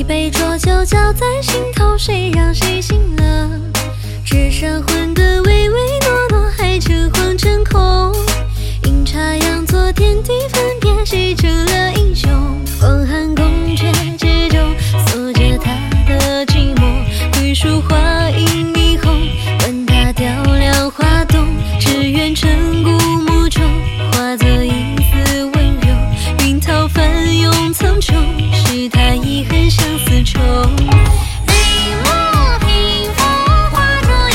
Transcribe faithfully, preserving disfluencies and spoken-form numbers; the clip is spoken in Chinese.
杯浊酒浇在心头，谁让谁醒了？只剩魂的唯唯诺诺，还诚惶诚恐。阴差阳错，天地分别，谁成了英雄？黄寒宫阙之中，锁着他的寂寞，归属花。